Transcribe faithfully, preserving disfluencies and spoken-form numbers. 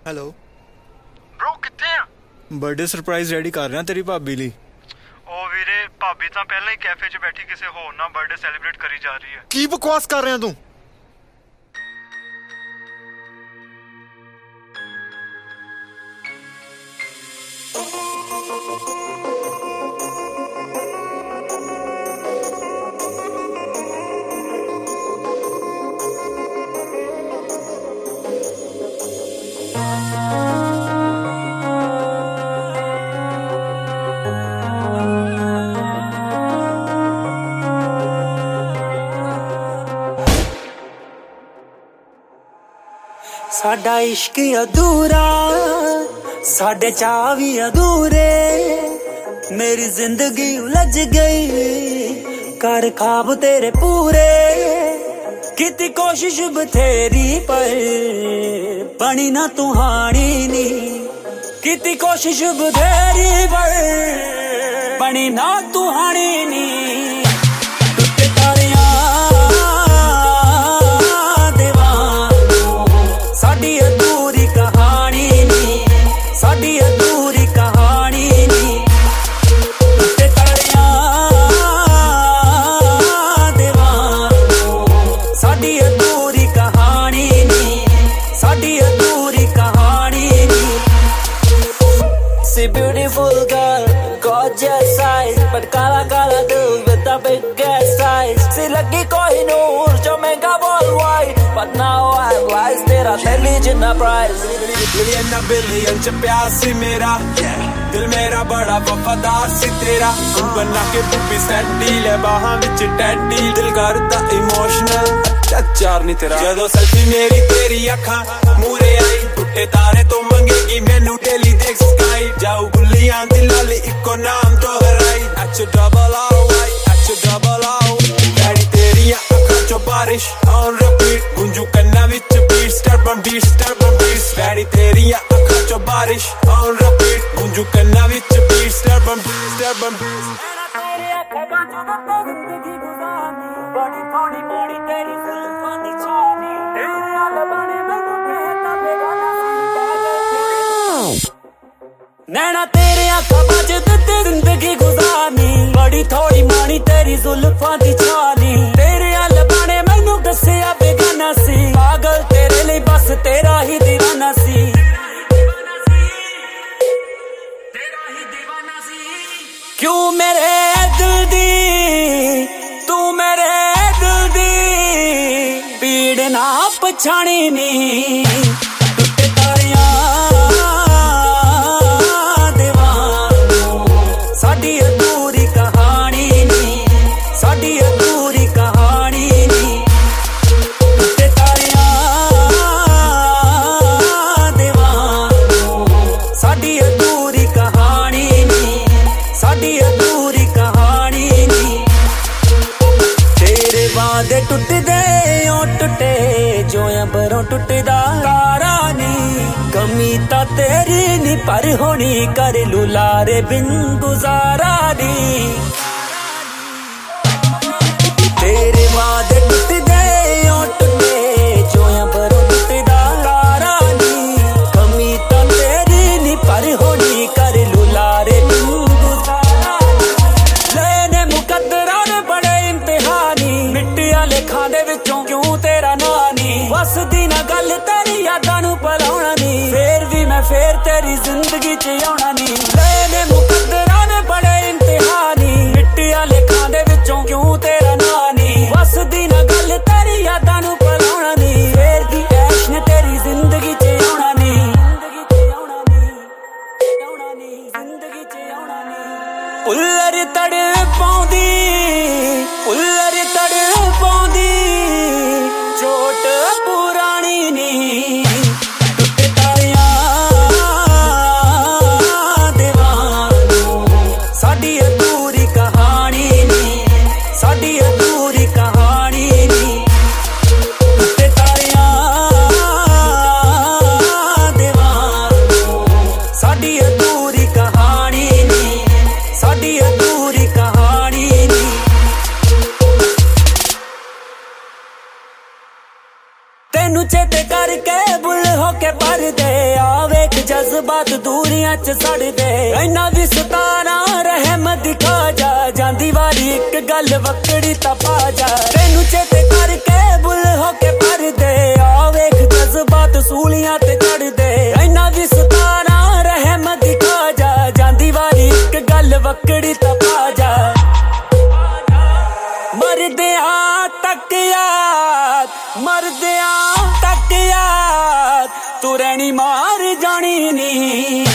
Hello bro ਕਿੱਥੇ ਆ? Birthday surprise ready ਕਰ ਰਿਹਾ ਤੇਰੀ ਭਾਬੀ ਲਈ। ਉਹ ਵੀਰੇ ਭਾਬੀ ਤਾਂ ਪਹਿਲਾਂ ਹੀ ਕੈਫੇ 'ਚ ਬੈਠੀ ਕਿਸੇ ਹੋਰ ਨਾਲ ਬਰਥਡੇ ਸੈਲੀਬ੍ਰੇਟ ਕਰੀ ਜਾ ਰਹੀ ਹੈ। ਕੀ ਬਕਵਾਸ ਕਰ ਰਿਹਾ ਤੂੰ? ਸਾਡਾ ਇਸ਼ਕ ਅਧੂਰਾ, ਸਾਡੇ ਚਾਅ ਵੀ ਅਧੂਰੇ, ਮੇਰੀ ਜ਼ਿੰਦਗੀ ਉਲਝ ਗਈ ਕਰ ਖਾਬ ਤੇਰੇ ਪੂਰੇ। ਕੀਤੀ ਕੋਸ਼ਿਸ਼ ਬਥੇਰੀ ਪਰ ਬਣੀ ਨਾ ਤੁਹਾਣੀ ਨੀ, ਕੀਤੀ ਕੋਸ਼ਿਸ਼ ਬਥੇਰੀ ਪਰ ਬਣੀ ਨਾ ਤੁਹਾਣੀ ਨੀ। ਟੁੱਟੇ ਤਾਰਿਆਂ ਸਾਡੀ ਅਧੂਰੀ ਕਹਾਣੀ ਨੀ, ਸਾਡੀ ਅਧੂਰੀ ਕਹਾਣੀ ਨੀ। ਟੁੱਟੇ ਤਾਰਿਆਂ ਦੇ ਵਾਂਗੂ ਸਾਡੀ ਅਧੂਰੀ ਕਹਾਣੀ ਨੀ, ਸਾਡੀ ਅਧੂਰੀ ਕਹਾਣੀ ਨੀ। See beautiful girl, gorgeous eyes, but kala kala dill with a big ass eyes. See ਲੱਗੀ ਕੋਈ ਨੂਰ ਜੋ ਮਹਿੰਗਾ worldwide, but now I realize ਤੇਰਾ ਪਹਿਲੀ ਜਿੰਨਾ prize। ਮਿਲੀਅਨ ਨਾ ਬਿਲੀਅਨ ਚ ਪਿਆਰ ਸੀ ਮੇਰਾ, ਦਿਲ ਮੇਰਾ ਬੜਾ ਵਫਾਦਾਰ ਸੀ ਤੇਰਾ। ਤੂੰ ਬਣਾ ਕੇ ਬੁੱਬੀ ਸੈਟੀ ਲੈ ਬਾਹਾਂ ਵਿੱਚ ਟੈਡੀ, ਦਿਲ ਕਰਦਾ ਇਮੋਸ਼ਨਲ ਚਾਰ ਨੀ ਤੇਰਾ। ਜਦੋਂ ਸੈਲਫੀ ਮੇਰੀ ਤੇਰੀ ਅੱਖਾਂ ਮੂਰੇ ਆਈ, ਟੁੱਟੇ ਤਾਰੇ ਤੋਂ ਮੰਗੇਗੀ ਮੈਨੂੰ ਡੇਲੀ ਦੇਖ ਸਕਾਈ। ਜਾਊ ਗੁੱਲੀਆਂ ਦੀ ਲਾਲੀ ਇੱਕੋ ਨਾਮ ਦੁਹਰਾਈ, H double O H double O. Daddy ਤੇਰੀਆਂ ਅੱਖਾਂ ਚੋਂ ਬਾਰਿਸ਼ ਔਨ ਰਿਪੀਟ, ਗੁੰਜੂ ਕੰਨਾਂ ਵਿੱਚ ਬੀਟ ਸਟਰਬਨ ਬੀਟ ਸਟਰਬਨ ਬੀਟਸ। ਡੈਡੀ ਤੇਰੀਆਂ ਅੱਖਾਂ ਚੋਂ ਬਾਰਿਸ਼ ਔਨ ਰਿਪੀਟ, ਗੁੰਜੂ ਕੰਨਾਂ ਵਿੱਚ ਬੀਟ ਸਟਰਬਨ ਬੀਟ ਸਟਰਬਨ ਬੀਟਸ। ਤੇਰੇ ਅੱਖਾਂ ਬਾਝੋਂ ਤਾਂ ਜ਼ਿੰਦਗੀ ਗੁਜ਼ਾਰਨੀ, ਬੜੀ ਥੋੜੀ ਬੜੀ ਤੇਰੀ ਜ਼ੁਲਫਾਂ ਦੀ ਛਾਨੀ। ਤੇਰੇ ਨਾਲ ਬਣੇ ਮੈਨੂੰ ਕਹਿਤਾ ਬੇਗਾਨਾ ਸੀ, ਨੈਣਾ ਤੇਰੇ ਅੱਖਾਂ ਬਾਝੋਂ ਤਾਂ ਜ਼ਿੰਦਗੀ ਗੁਜ਼ਾਰਨੀ, ਬੜੀ ਥੋੜੀ ਮਾਣੀ ਤੇਰੀ ਜ਼ੁਲਫਾਂ ਦੀ ਛਾਨੀ। ਤੇਰੇ ਨਾਲ ਬਣੇ ਮੈਨੂੰ ਦੱਸਿਆ ਬੇਗਾਨਾ ਸੀ, ਪਾਗਲ ਤੇਰੇ ਲਈ ਬਸ ਤੇਰਾ ਹੀ دیਵਾਨਾ ਸੀ। क्यों मेरे दिल दी तू मेरे दिल दी पीड़ ना पछाणी नी। टुटे तारियां दे वांगू साडी अधूरी कहानी नी, साडी अधूरी कहानी नी। टुटे तारियां दे वांगू साडी अधूरी कहानी नी, साडी अधूरी कहानी नी। तेरे वादे टुटदे ओ टुटे जो अंबरों टुटदा तारा नी। कमी ता तेरी नी पर होनी कर लुलारे बिन गुजारा नी। तेरे वादे टुटदे ओ टुटे जो अंबरों टुटदा तारा नी। कमी ता तेरी नी पर होनी कर लुलारे बिन ਖਾਂ ਦੇ ਵਿੱਚੋਂ ਕਿਉਂ ਤੇਰਾ ਨਾਂ ਨੀ। ਵਸਦੀ ਨਾ ਗੱਲ ਤੇਰੀ ਯਾਦਾਂ ਨੂੰ ਭੁਲਾਉਣਾ ਨੀ, ਫੇਰ ਵੀ ਮੈਂ ਫੇਰ ਤੇਰੀ ਜ਼ਿੰਦਗੀ 'ਚ ਆਉਣਾ ਨੀ। ਲੈ ਨੇ ਮੁਕੱਦਰਾਂ ਨੇ ਬੜੇ ਇਮਤਿਹਾਨੀ, ਮਿੱਟੀ ਵਾਲੇ ਖਾਂ ਦੇ ਵਿੱਚੋਂ ਕਿਉਂ ਤੇਰਾ ਨਾਂ ਨੀ। ਵਸਦੀ ਨਾ ਗੱਲ ਤੇਰੀ ਯਾਦਾਂ ਨੂੰ ਭੁਲਾਉਣਾ ਨੀ, ਫੇਰ ਵੀ ਐਸ਼ ਨੇ ਤੇਰੀ ਜ਼ਿੰਦਗੀ 'ਚ ਆਉਣਾ ਨੀ। ਜ਼ਿੰਦਗੀ 'ਚ ਆਉਣਾ ਨੀ। ਉੱਲਰ ਤੜ ਪਾਉਂਦੀ ਉੱਲਰ ਤੜ ਪਾਉਂਦੀ ਚੋਟ ਪੁਰਾਣੀ ਨੀ। ਟੁੱਟੇ ਤਾਰਿਆਂ ਦੇ ਵਾਂਗੂ ਸਾਡੀ ਅਧੂਰੀ ਕਹਾਣੀ ਨੀ, ਸਾਡੀ ਅਧੂਰੀ ਕਹਾਣੀ ਨੀ। ਟੁੱਟੇ ਤਾਰਿਆਂ ਦੇ ਵਾਂਗੂ ਸਾਡੀ ਅਧੂਰੀ ਕਹਾਣੀ ਨੀ, ਸਾਡੀ ਅਧੂਰੀ ਕਹਾਣੀ ਨੀ। ਤੈਨੂੰ ਚੇਤੇ ਕਰਕੇ ਬੁੱਲ ਹੋ के परदे आ वेख जज्बात दूरियां च सड़दे इन्ना भी सताना रहम दिखा जा जांदी वारी एक गल वकड़ी तपा जा तेनू चेते करके बुल हो के परदे आ वेख जज्बात सूलियां ते चढ़दे इन्ना भी सताना रहम दिखा जा जांदी वारी एक गल वकड़ी तपा जा मरदियां तक याद मरदियां तक याद तू रहनी मार जानी नी